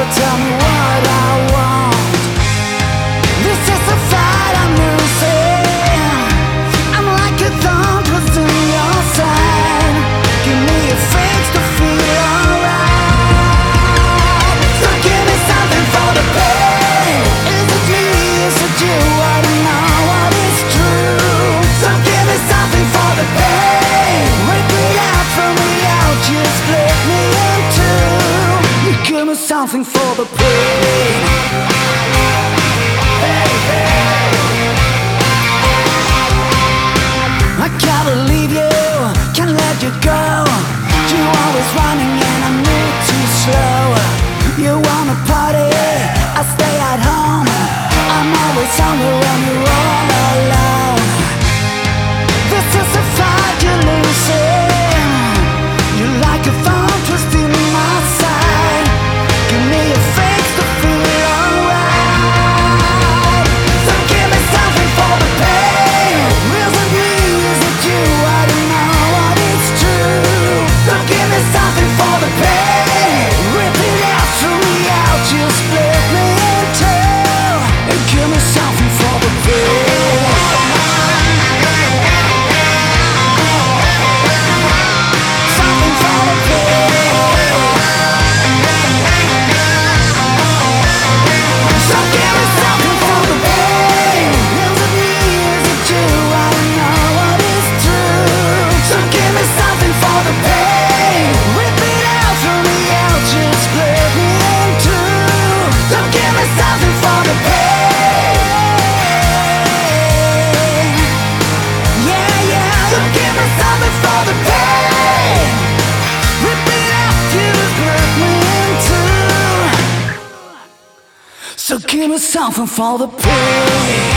tell me what I want. This is a fight I'm losing. I'm like a thorn twisting your side. Give me a fix to feel alright. So give me something for the pain. Is it me? Is it you? I don't know what is true. So give me something for the pain. Rip it out, throw me out, just split me in two. Give me something for the pain. Hey, hey. I gotta leave you, can't let you go. You're always running and I move too slow. You wanna party, I stay at home. I'm always somewhere when you're all alone. This is a fight you're losing. You're like a thorn twisting my side. Give me a fix to feel alright. So give me something for the pain. Is it me? Is it you? I don't know what is true. So give me something for the pain. Rip it out, throw me out, you split me in two. And give me something for the pain. Something for the pain. So give me something for the pain. Is it me? Is it you? I don't know what is true. So give me something for the pain. Rip it out, throw me out, just split me in two. So give me something for the pain. Yeah, yeah. So give me something for the pain. Rip it out, just split me in two. So give me something for the pain.